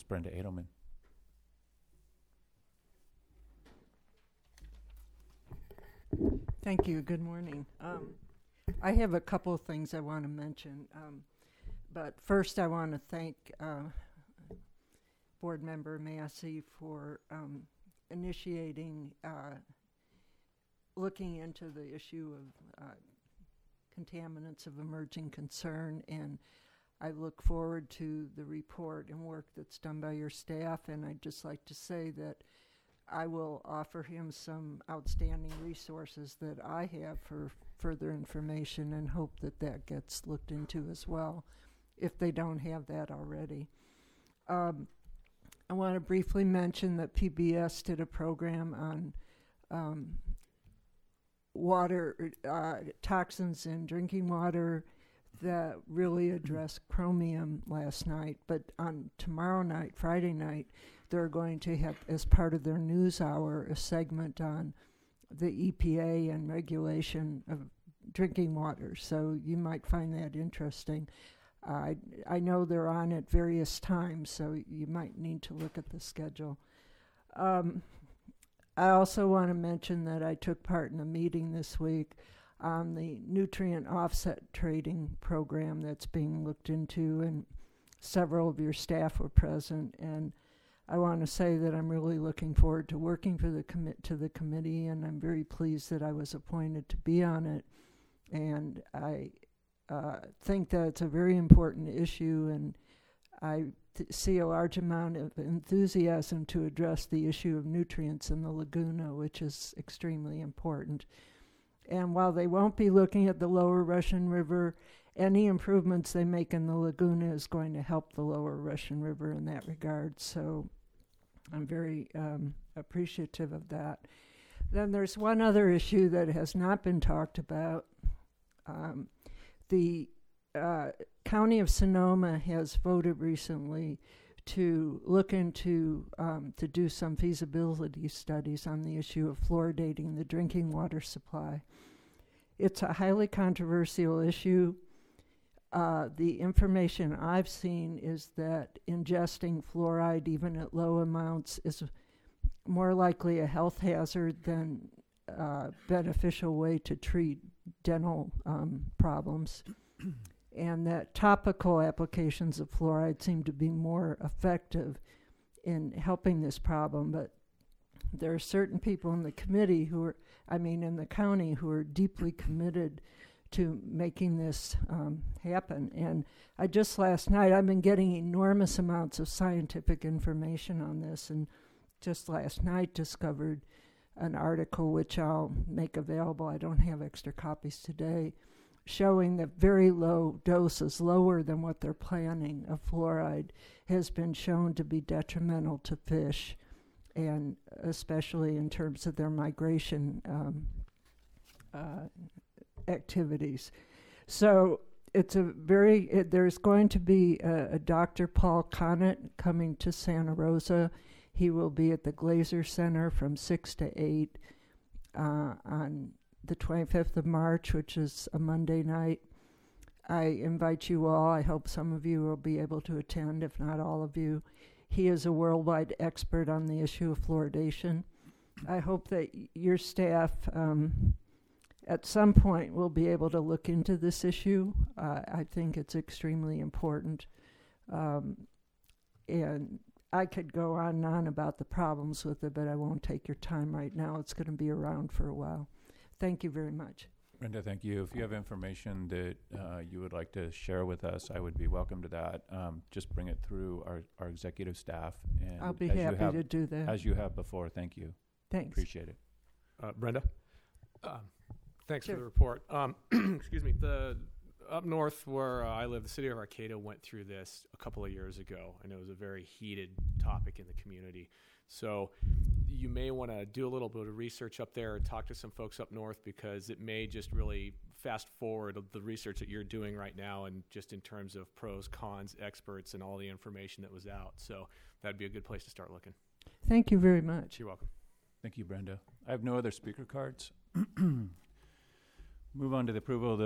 Brenda Edelman. Thank you. Good morning. I have a couple of things I want to mention. But first, I want to thank Board Member Massey for initiating looking into the issue of contaminants of emerging concern, and I look forward to the report and work that's done by your staff. And I'd just like to say that I will offer him some outstanding resources that I have for further information, and hope that that gets looked into as well, if they don't have that already. I want to briefly mention that PBS did a program on water toxins in drinking water that really addressed chromium last night. But on tomorrow night, Friday night, they're going to have, as part of their news hour, a segment on the EPA and regulation of drinking water. So you might find that interesting. I know they're on at various times, so you might need to look at the schedule. I also want to mention that I took part in a meeting this week on the nutrient offset trading program that's being looked into, and several of your staff were present. And I want to say that I'm really looking forward to working for the committee, and I'm very pleased that I was appointed to be on it. And I think that it's a very important issue, and I see a large amount of enthusiasm to address the issue of nutrients in the Laguna, which is extremely important. And while they won't be looking at the lower Russian River, any improvements they make in the Laguna is going to help the lower Russian River in that regard. So I'm very appreciative of that. Then there's one other issue that has not been talked about. The County of Sonoma has voted recently to look into, to do some feasibility studies on the issue of fluoridating the drinking water supply. It's a highly controversial issue. The information I've seen is that ingesting fluoride, even at low amounts, is more likely a health hazard than a beneficial way to treat dental problems. And that topical applications of fluoride seem to be more effective in helping this problem. But there are certain people in the committee in the county who are deeply committed to making this happen. And last night, I've been getting enormous amounts of scientific information on this, and just last night discovered an article which I'll make available. I don't have extra copies today, showing that very low doses, lower than what they're planning, of fluoride has been shown to be detrimental to fish, and especially in terms of their migration activities. So there's going to be a Dr. Paul Connett coming to Santa Rosa. He will be at the Glazer Center from 6 to 8 on the 25th of March, which is a Monday night. I invite you all. I hope some of you will be able to attend, if not all of you. He is a worldwide expert on the issue of fluoridation. I hope that your staff at some point will be able to look into this issue. I think it's extremely important. And I could go on and on about the problems with it, but I won't take your time right now. It's going to be around for a while. Thank you very much. Brenda, thank you. If you have information that you would like to share with us, I would be welcome to that. Just bring it through our executive staff. And I'll be happy to do that. As you have before. Thank you. Thanks. Appreciate it. Brenda, thanks Sure. for the report. Excuse me. Up north where I live, the city of Arcata went through this a couple of years ago, and it was a very heated topic in the community. So you may want to do a little bit of research up there and talk to some folks up north, because it may just really fast forward the research that you're doing right now, and just in terms of pros, cons, experts, and all the information that was out. So that'd be a good place to start looking. Thank you very much. You're welcome. Thank you, Brenda. I have no other speaker cards. Move on to the approval of the